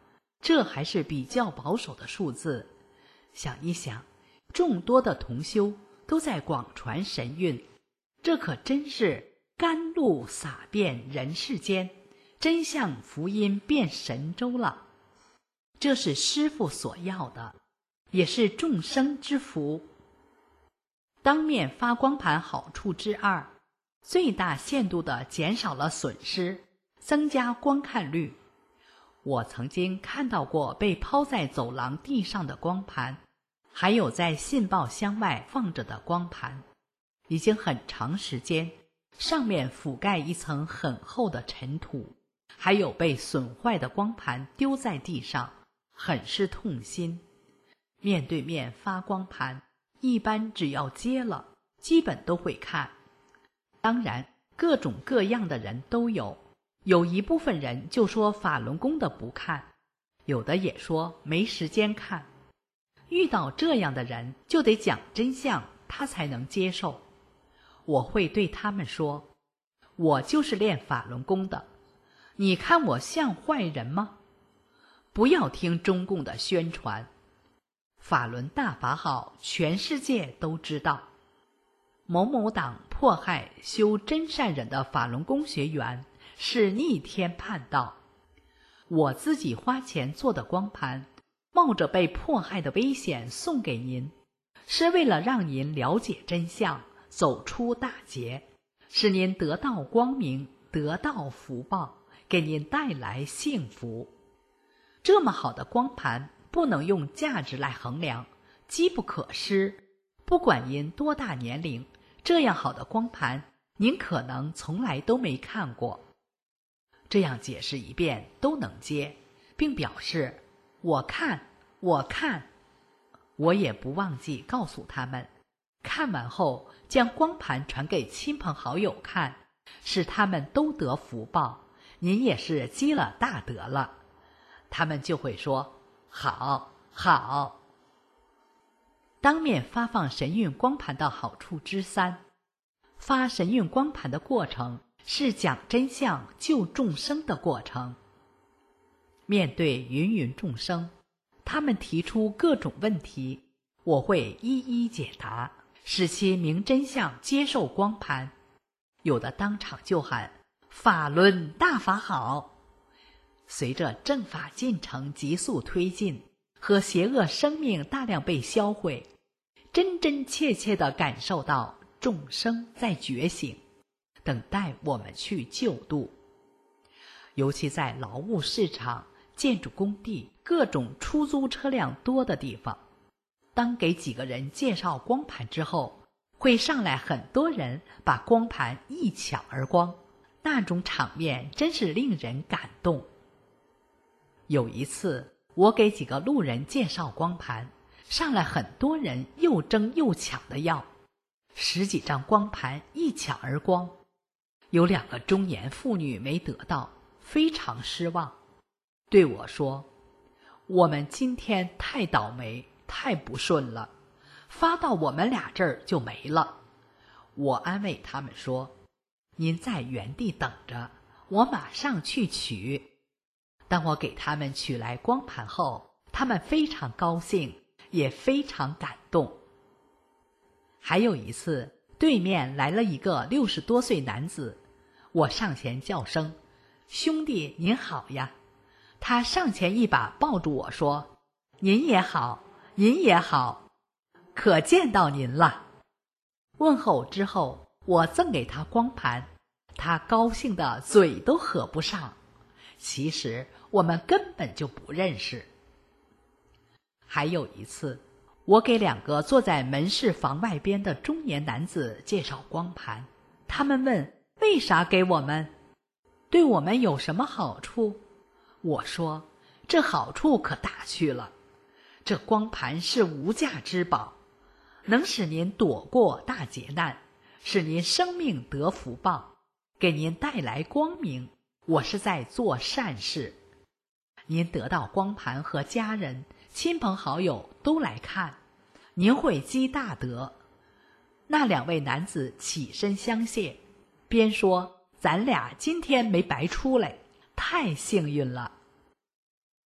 这还是比较保守的数字。想一想，众多的同修都在广传神韵，这可真是甘露洒遍人世间，真相福音遍神州了。这是师父所要的，也是众生之福。当面发光盘好处之二，最大限度地减少了损失，增加观看率。我曾经看到过被抛在走廊地上的光盘，还有在信报箱外放着的光盘，已经很长时间，上面覆盖一层很厚的尘土，还有被损坏的光盘丢在地上，很是痛心。面对面发光盘，一般只要接了，基本都会看。当然，各种各样的人都有，有一部分人就说法轮功的不看，有的也说没时间看。遇到这样的人，就得讲真相，他才能接受。我会对他们说，我就是练法轮功的，你看我像坏人吗？不要听中共的宣传，法轮大法好，全世界都知道。某某党迫害修真善忍的法轮功学员，是逆天叛道。我自己花钱做的光盘，冒着被迫害的危险送给您，是为了让您了解真相，走出大劫，使您得到光明，得到福报，给您带来幸福。这么好的光盘不能用价值来衡量，机不可失。不管您多大年龄，这样好的光盘您可能从来都没看过。这样解释一遍都能接，并表示我看我看。我也不忘记告诉他们，看完后将光盘传给亲朋好友看，使他们都得福报，您也是积了大德了。他们就会说好好。当面发放神韵光盘的好处之三，发神韵光盘的过程是讲真相救众生的过程。面对芸芸众生，他们提出各种问题，我会一一解答，使其明真相，接受光盘。有的当场就喊法轮大法好。随着正法进程急速推进和邪恶生命大量被销毁，真真切切地感受到众生在觉醒，等待我们去救度。尤其在劳务市场、建筑工地、各种出租车辆多的地方，当给几个人介绍光盘之后，会上来很多人把光盘一抢而光，那种场面真是令人感动。有一次，我给几个路人介绍光盘，上来很多人又争又抢的要，十几张光盘一抢而光。有两个中年妇女没得到，非常失望，对我说，我们今天太倒霉，太不顺了，发到我们俩这儿就没了。我安慰他们说，您在原地等着，我马上去取。当我给他们取来光盘后，他们非常高兴，也非常感动。还有一次，对面来了一个六十多岁男子，我上前叫声，兄弟您好呀。他上前一把抱住我说，您也好，您也好，可见到您了。问候之后，我赠给他光盘，他高兴的嘴都合不上。其实我们根本就不认识。还有一次，我给两个坐在门市房外边的中年男子介绍光盘，他们问为啥给我们，对我们有什么好处？我说，这好处可大去了，这光盘是无价之宝，能使您躲过大劫难，使您生命得福报，给您带来光明。我是在做善事，您得到光盘和家人、亲朋好友都来看，您会积大德。那两位男子起身相谢，边说咱俩今天没白出来，太幸运了。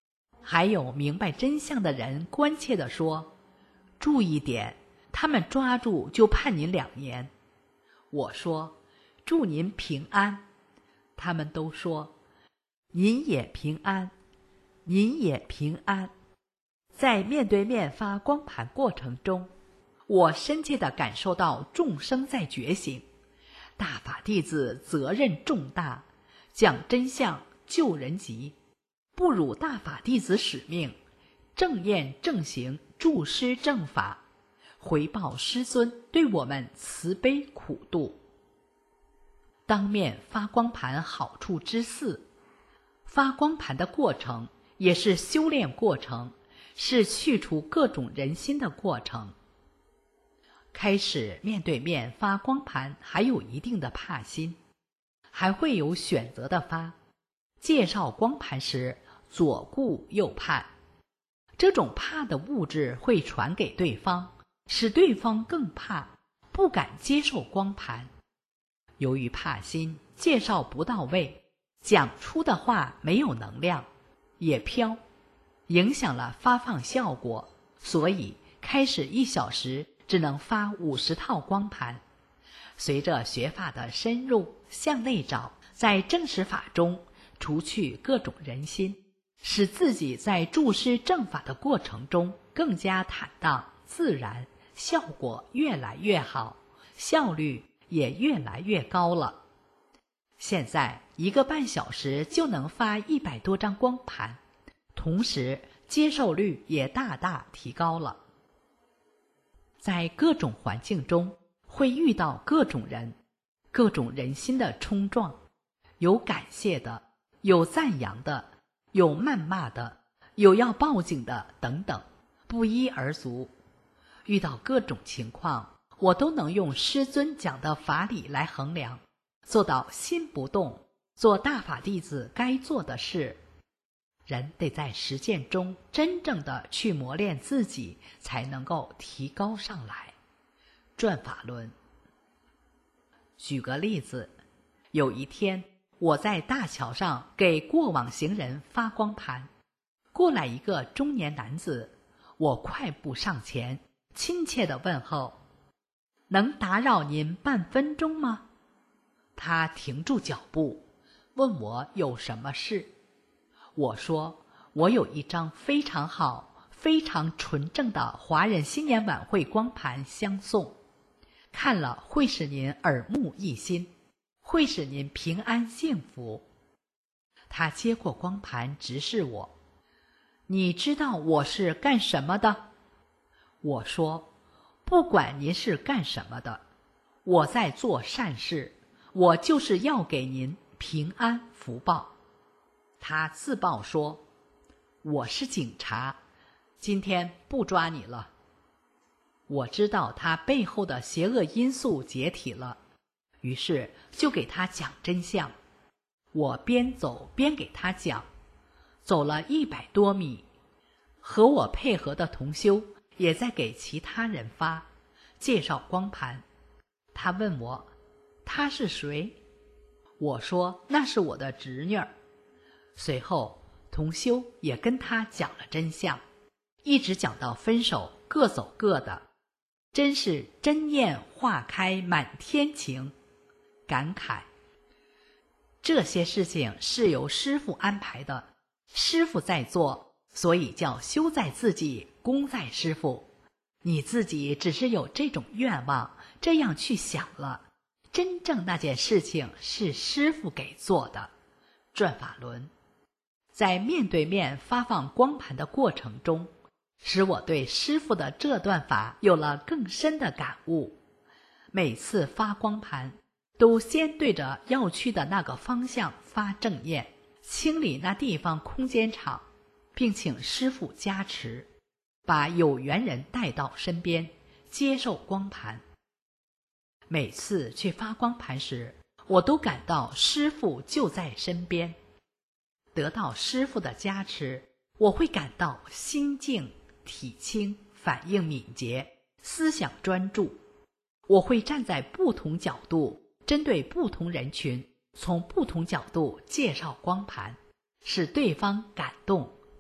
还有明白真相的人关切地说：注意点，他们抓住就判您两年。我说：祝您平安。他们都说：您也平安，您也平安。在面对面发光盘过程中，我深切地感受到众生在觉醒，大法弟子责任重大，讲真相救人急，不辱大法弟子使命，正验正行，助师正法，回报师尊对我们慈悲苦度。当面发光盘好处之四，发光盘的过程也是修炼过程，是去除各种人心的过程。开始面对面发光盘还有一定的怕心，还会有选择的发。介绍光盘时左顾右盼，这种怕的物质会传给对方，使对方更怕，不敢接受光盘。由于怕心，介绍不到位，讲出的话没有能量，也飘，影响了发放效果，所以开始一小时只能发五十套光盘。随着学法的深入，向内找，在正实法中除去各种人心，使自己在注师正法的过程中更加坦荡自然，效果越来越好，效率也越来越高了。现在一个半小时就能发一百多张光盘，同时接受率也大大提高了。在各种环境中会遇到各种人，各种人心的冲撞，有感谢的，有赞扬的，有谩骂的，有要报警的等等，不一而足。遇到各种情况，我都能用师尊讲的法理来衡量，做到心不动，做大法弟子该做的事。人得在实践中真正的去磨练自己，才能够提高上来。转法轮。举个例子，有一天我在大桥上给过往行人发光盘，过来一个中年男子，我快步上前，亲切地问候：能打扰您半分钟吗？他停住脚步，问我有什么事。我说，我有一张非常好、非常纯正的华人新年晚会光盘相送，看了会使您耳目一新，会使您平安幸福。他接过光盘直视我：你知道我是干什么的？我说，不管您是干什么的，我在做善事，我就是要给您平安福报。他自报说，我是警察，今天不抓你了。我知道他背后的邪恶因素解体了，于是就给他讲真相。我边走边给他讲，走了一百多米，和我配合的同修也在给其他人发介绍光盘。他问我，他是谁？我说，那是我的侄女儿。随后同修也跟他讲了真相，一直讲到分手，各走各的，真是真念化开满天晴。感慨这些事情是由师父安排的，师父在做，所以叫修在自己，功在师父。你自己只是有这种愿望，这样去想了，真正那件事情是师父给做的。转法轮。在面对面发放光盘的过程中，使我对师父的这段法有了更深的感悟。每次发光盘都先对着要去的那个方向发正念，清理那地方空间场，并请师父加持，把有缘人带到身边接受光盘。每次去发光盘时，我都感到师父就在身边。得到师父的加持，我会感到心静、体轻、反应敏捷、思想专注。我会站在不同角度，针对不同人群，从不同角度介绍光盘，使对方感动、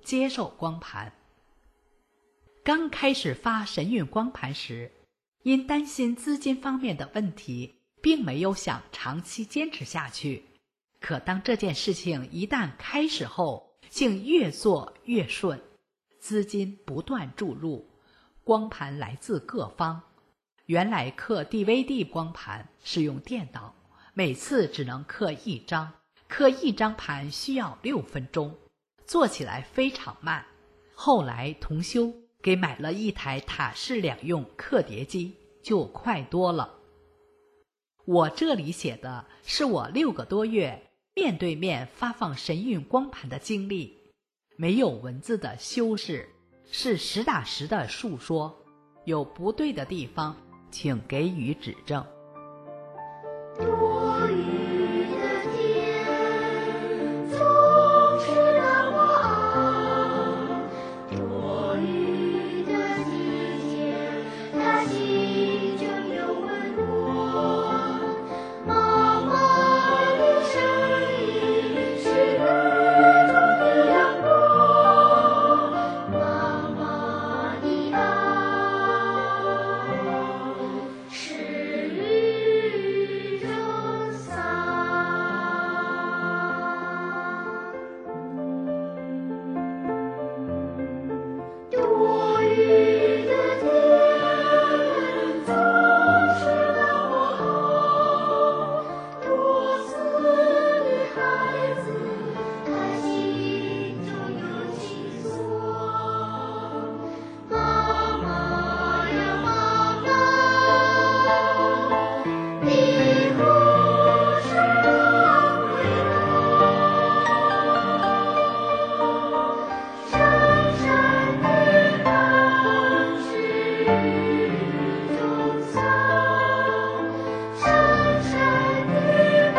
接受光盘。刚开始发神韵光盘时，因担心资金方面的问题，并没有想长期坚持下去。可当这件事情一旦开始后，竟越做越顺，资金不断注入，光盘来自各方。原来刻 D V D 光盘是用电脑，每次只能刻一张，刻一张盘需要六分钟，做起来非常慢。后来同修给买了一台塔式两用刻碟机，就快多了。我这里写的是我六个多月面对面发放神韵光盘的经历，没有文字的修饰，是实打实的述说，有不对的地方请给予指正。 多雨的天总是让我熬，多雨的季节它心中有温暖，妈妈的声音是雨中的阳光，妈妈的爱是雨中洒。多雨的天总是让我熬，多思的孩子他心中有情愫，妈妈呀妈妈，你不是安慰我，闪闪的光是雨中洒，闪闪的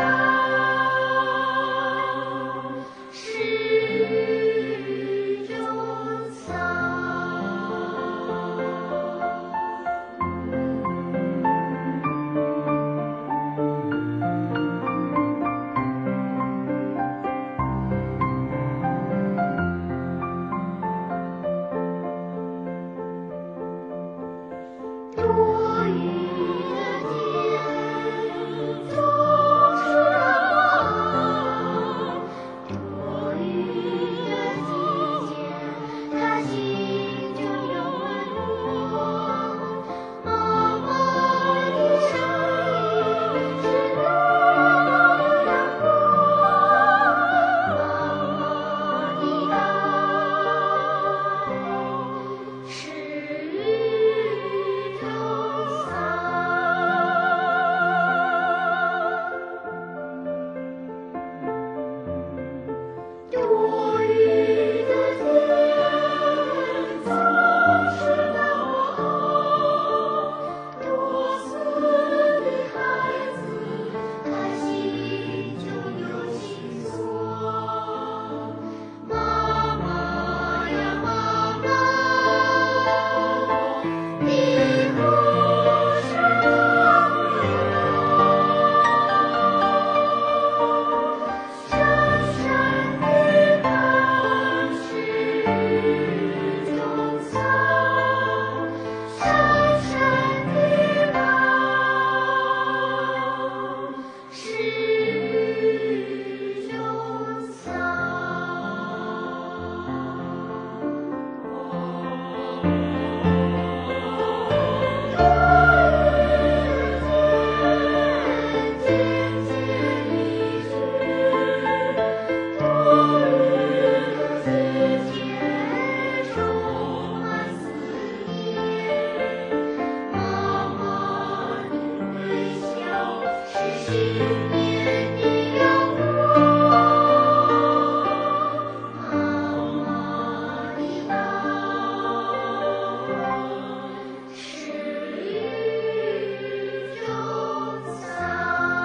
光是雨中洒。多雨的天总是让我熬，多雨的季节它心中有温暖，妈妈的声音是雨中的阳光，妈妈的爱是雨中洒。多雨的天总是让我熬，多思的孩子他心中有情愫，妈妈呀妈妈，你不是安慰我，闪闪的光是雨中洒，闪闪的光是雨中洒。渐渐离去，多雨的季节充满思念，妈妈的微笑是新年的阳光，妈妈的爱是雨中洒。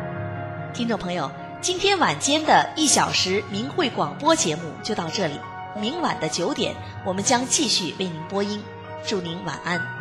听众朋友，今天晚间的一小时明慧广播节目就到这里， 明晚的九点，我们将继续为您播音。祝您晚安。